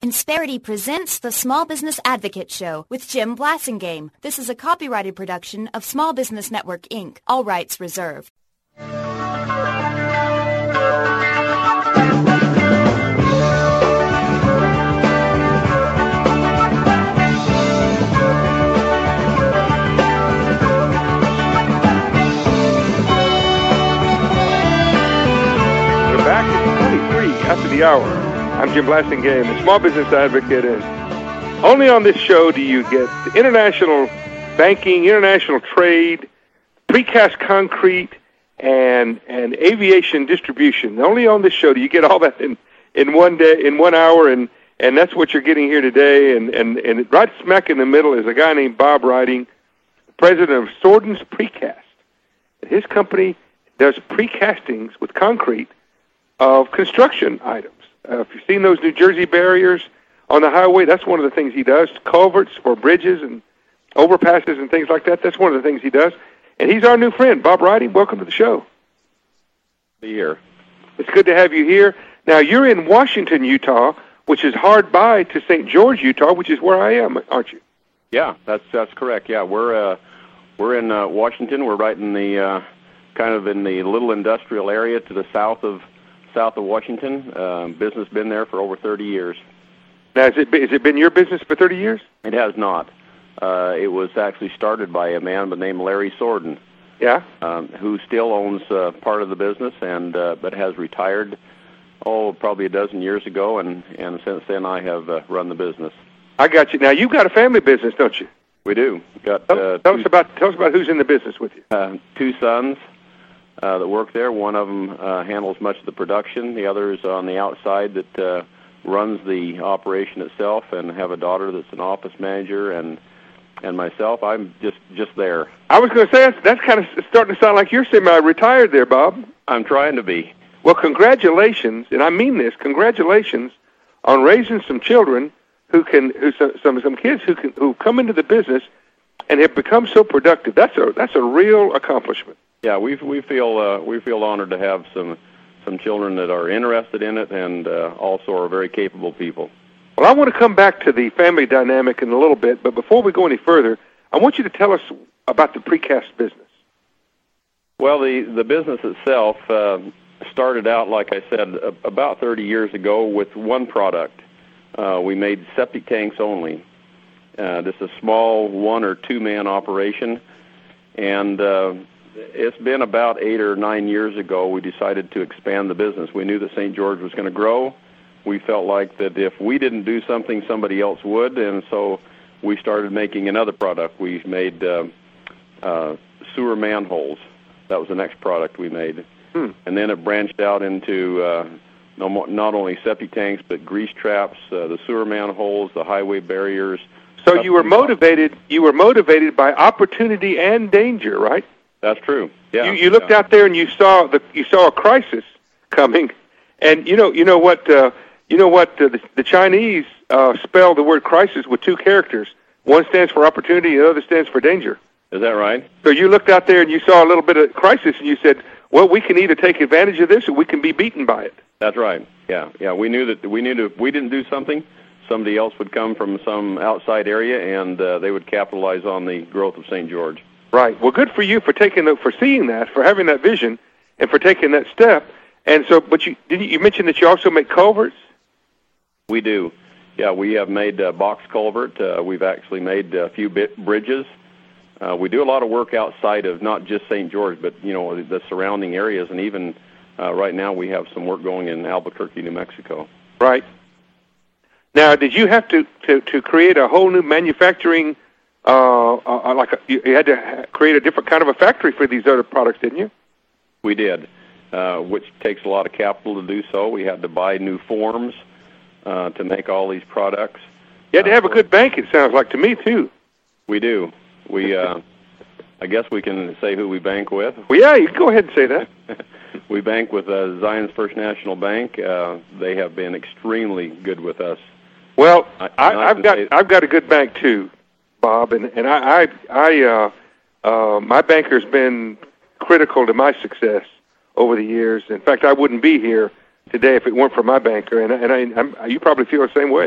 Insperity presents the Small Business Advocate Show with Jim Blasingame. This is a copyrighted production of Small Business Network, Inc., all rights reserved. We're back at 23 after the hour. I'm Jim Blasingame, the Small Business Advocate, and only on this show do you get international banking, international trade, precast concrete, and aviation distribution. Only on this show do you get all that in one day, in 1 hour, and that's what you're getting here today. And right smack in the middle is a guy named Bob Riding, president of Sorden's Precast. His company does precastings with concrete of construction items. If you've seen those New Jersey barriers on the highway, that's one of the things he does. Culverts for bridges and overpasses and things like that, that's one of the things he does. And he's our new friend. Bob Riding, welcome to the show. Be here. It's good to have you here. Now, you're in Washington, Utah, which is hard by to St. George, Utah, which is where I am, aren't you? Yeah, that's correct. Yeah, we're in Washington. We're right in the kind of in the little industrial area to the south of Washington. Business been there for over 30 years. Now, has it been your business for 30 years? It has not. It was actually started by a man named Larry Sorden. Yeah. Who still owns part of the business and but has retired, probably a dozen years ago, and since then I have run the business. I got you. Now, you've got a family business, don't you? We do. Tell us about who's in the business with you. Two sons that work there. One of them handles much of the production. The other is on the outside that runs the operation itself, and have a daughter that's an office manager, and myself, I'm just there. I was going to say, that's kind of starting to sound like you're semi-retired there, Bob. I'm trying to be. Well, congratulations, and I mean this, congratulations on raising some children some kids who come into the business and have become so productive. That's a real accomplishment. Yeah, we feel honored to have some children that are interested in it and also are very capable people. Well, I want to come back to the family dynamic in a little bit, but before we go any further, I want you to tell us about the precast business. Well, the business itself started out, like I said, about 30 years ago with one product. We made septic tanks only. This is a small 1 or 2 man operation, and it's been about 8 or 9 years ago we decided to expand the business. We knew that St. George was going to grow. We felt like that if we didn't do something, somebody else would, and so we started making another product. We made sewer manholes. That was the next product we made. And then it branched out into not only septic tanks, but grease traps, the sewer manholes, the highway barriers. So you were motivated by opportunity and danger, right? That's true. Yeah. You looked out there and you saw a crisis coming, and you know what the Chinese spell the word crisis with 2 characters. One stands for opportunity, and the other stands for danger. Is that right? So you looked out there and you saw a little bit of crisis, and you said, well, we can either take advantage of this or we can be beaten by it. That's right. Yeah. We knew that if we didn't do something, somebody else would come from some outside area, and they would capitalize on the growth of St. George. Right. Well, good for you for seeing that, for having that vision, and for taking that step. And so, but you mention that you also make culverts? We do. Yeah, we have made box culvert. We've actually made a few bridges. We do a lot of work outside of not just St. George, but the surrounding areas, and even right now we have some work going in Albuquerque, New Mexico. Right. Now, did you have to create a whole new manufacturing? You had to create a different kind of a factory for these other products, didn't you? We did, which takes a lot of capital to do so. We had to buy new forms to make all these products. You had to have a good bank, it sounds like to me, too. We do. We, I guess we can say who we bank with. Well, yeah, you can go ahead and say that. We bank with Zions First National Bank. They have been extremely good with us. Well, I've got a good bank too, Bob, and my banker's been critical to my success over the years. In fact, I wouldn't be here today if it weren't for my banker, and you probably feel the same way.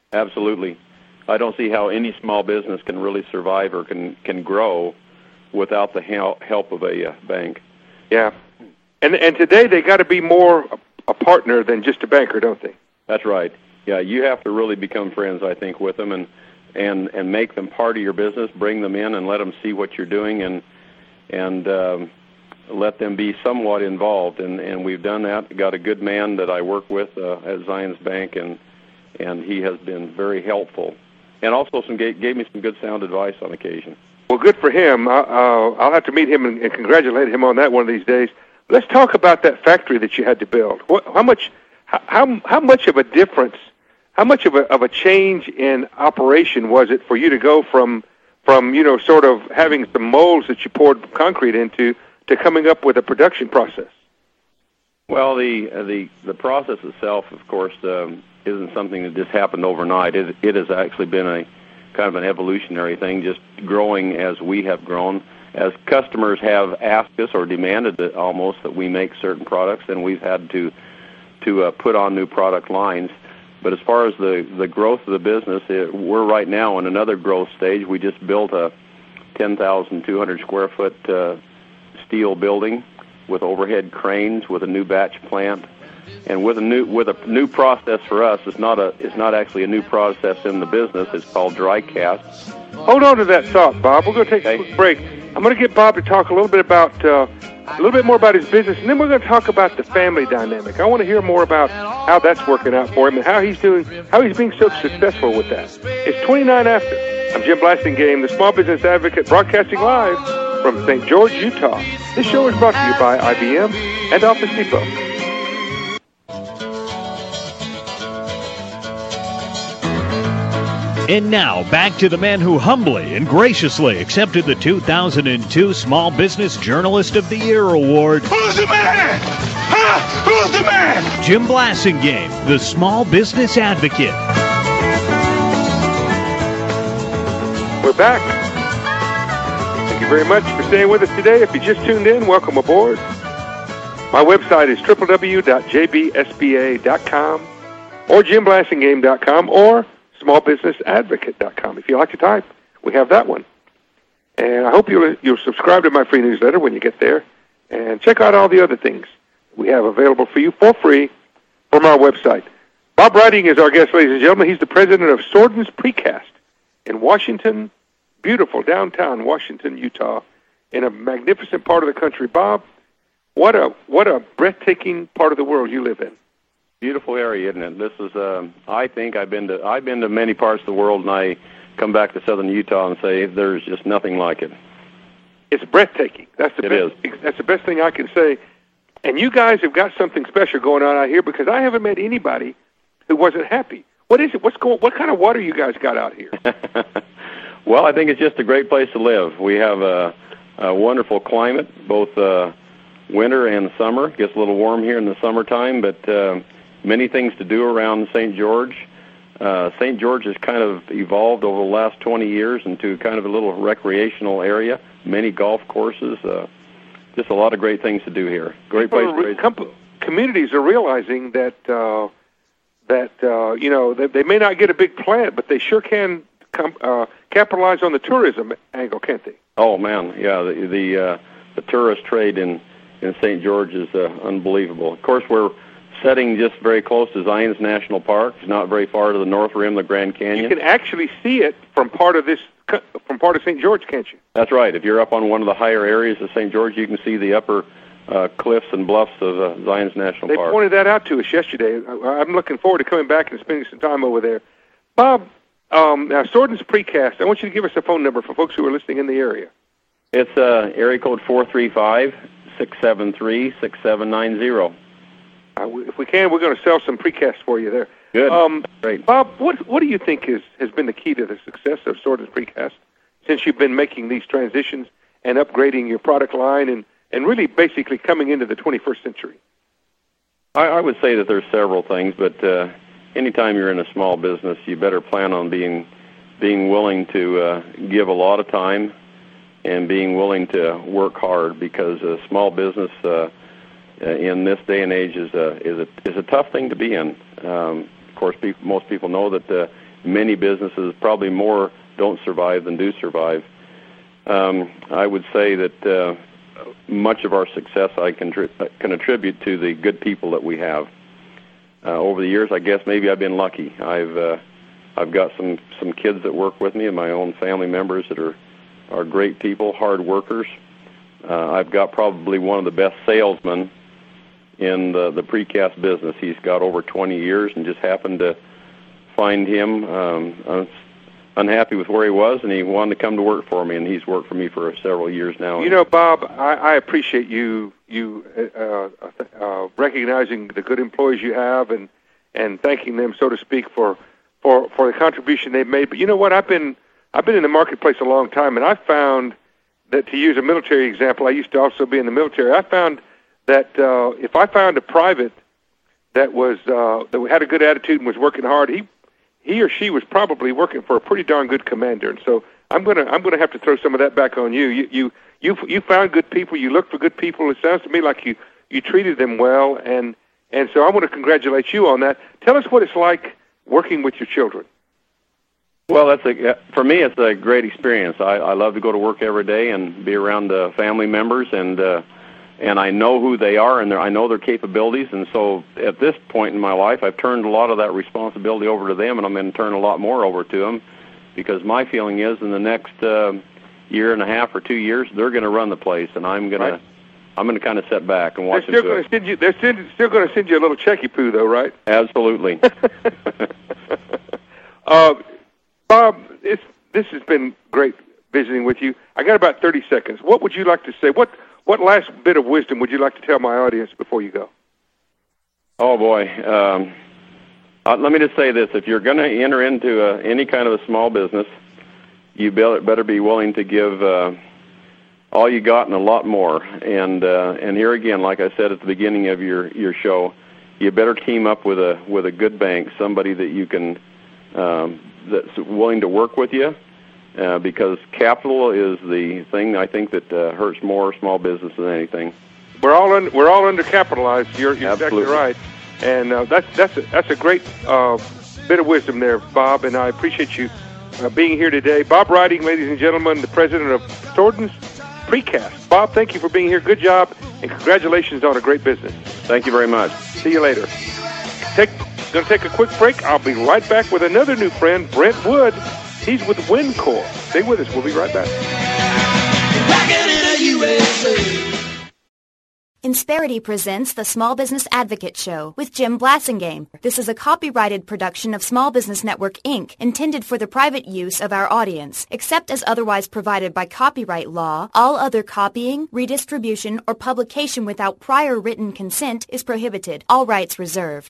Absolutely. I don't see how any small business can really survive or can grow without the help of a bank. Yeah. And today they got to be more a partner than just a banker, don't they? That's right. Yeah, you have to really become friends, I think, with them and make them part of your business, bring them in and let them see what you're doing and let them be somewhat involved. And we've done that. Got a good man that I work with at Zions Bank, and he has been very helpful. And also gave me some good sound advice on occasion. Well, good for him. I'll have to meet him and congratulate him on that one of these days. Let's talk about that factory that you had to build. How much of a difference, how much of a change in operation was it for you to go from sort of having some molds that you poured concrete into to coming up with a production process? Well, the process itself, of course, isn't something that just happened overnight. It has actually been a kind of an evolutionary thing, just growing as we have grown. As customers have asked us or demanded it almost that we make certain products, then we've had to put on new product lines. But as far as the growth of the business, we're right now in another growth stage. We just built a 10,200 square foot steel building with overhead cranes, with a new batch plant, and with a new process for us. It's not actually a new process in the business. It's called dry cast. Hold on to that thought, Bob. We're going to take a quick break. I'm going to get Bob to talk a little bit more about his business, and then we're going to talk about the family dynamic. I want to hear more about how that's working out for him and how he's being so successful with that. It's 29 after. I'm Jim Blasingame, the Small Business Advocate, broadcasting live from St. George, Utah. This show is brought to you by IBM and Office Depot. And now, back to the man who humbly and graciously accepted the 2002 Small Business Journalist of the Year Award. Who's the man? Huh? Who's the man? Jim Blasingame, the Small Business Advocate. We're back. Thank you very much for staying with us today. If you just tuned in, welcome aboard. My website is www.jbsba.com or jimblasingame.com or smallbusinessadvocate.com. If you like to type, we have that one. And I hope you'll subscribe to my free newsletter when you get there. And check out all the other things we have available for you for free from our website. Bob Riding is our guest, ladies and gentlemen. He's the president of Sorden's Precast in Washington, beautiful downtown Washington, Utah, in a magnificent part of the country. Bob, what a breathtaking part of the world you live in. Beautiful area, isn't it? This is, I think I've been to many parts of the world, and I come back to southern Utah and say there's just nothing like it. It's breathtaking. That's the best thing I can say. And you guys have got something special going on out here, because I haven't met anybody who wasn't happy. What is it? What kind of water you guys got out here? Well, I think it's just a great place to live. We have a wonderful climate, both winter and summer. It gets a little warm here in the summertime, but many things to do around St. George. St. George has kind of evolved over the last 20 years into kind of a little recreational area, many golf courses, just a lot of great things to do here. Great place to raise. Communities are realizing that they may not get a big plant, but they sure can capitalize on the tourism angle, can't they? Oh man, yeah, the tourist trade in St. George is unbelievable. Of course, we're setting just very close to Zions National Park. It's not very far to the north rim of the Grand Canyon. You can actually see it from part of St. George, can't you? That's right. If you're up on one of the higher areas of St. George, you can see the upper cliffs and bluffs of Zions National Park. They pointed that out to us yesterday. I'm looking forward to coming back and spending some time over there. Bob, now Sorden's Precast, I want you to give us a phone number for folks who are listening in the area. It's area code 435-673-6790. If we can, we're going to sell some precast for you there. Good. Great. Bob, what do you think has been the key to the success of Sorden's Precast since you've been making these transitions and upgrading your product line and really basically coming into the 21st century? I would say that there's several things, but anytime you're in a small business, you better plan on being willing to give a lot of time and being willing to work hard, because a small business in this day and age is a tough thing to be in. Of course, most people know that many businesses, probably more don't survive than do survive. I would say that much of our success I can attribute to the good people that we have. Over the years, I guess maybe I've been lucky. I've got some kids that work with me and my own family members that are great people, hard workers. I've got probably one of the best salesmen in the precast business. He's got over 20 years and just happened to find him unhappy with where he was, and he wanted to come to work for me, and he's worked for me for several years now. You know, Bob, I appreciate you recognizing the good employees you have and thanking them, so to speak, for the contribution they've made. But you know what? I've been in the marketplace a long time, and I found that, to use a military example, I used to also be in the military. I found that if I found a private that had a good attitude and was working hard, he or she was probably working for a pretty darn good commander. And so I'm gonna have to throw some of that back on you. You found good people. You looked for good people. It sounds to me like you treated them well, and so I want to congratulate you on that. Tell us what it's like working with your children. Well, for me, it's a great experience. I love to go to work every day and be around the family members, and I know who they are, and I know their capabilities. And so at this point in my life, I've turned a lot of that responsibility over to them, and I'm going to turn a lot more over to them, because my feeling is in the next year and a half or 2 years, they're going to run the place, and I'm going to kind of sit back and watch them do it. They're still going to send you a little checky poo, though, right? Absolutely. Bob, this has been great visiting with you. I got about 30 seconds. What would you like to say? What last bit of wisdom would you like to tell my audience before you go? Oh, boy. Let me just say this. If you're going to enter into any kind of a small business, you better be willing to give all you got and a lot more. And here again, like I said at the beginning of your show, you better team up with a good bank, somebody that you can that's willing to work with you, because capital is the thing I think that hurts more small business than anything. We're all undercapitalized. You're exactly right, and that's a great bit of wisdom there, Bob. And I appreciate you being here today. Bob Riding, ladies and gentlemen, the president of Thornton's Precast. Bob, thank you for being here. Good job, and congratulations on a great business. Thank you very much. See you later. Going to take a quick break. I'll be right back with another new friend, Brent Wood. He's with Wincor. Stay with us. We'll be right back. Insperity presents the Small Business Advocate Show with Jim Blasingame. This is a copyrighted production of Small Business Network, Inc., intended for the private use of our audience. Except as otherwise provided by copyright law, all other copying, redistribution, or publication without prior written consent is prohibited. All rights reserved.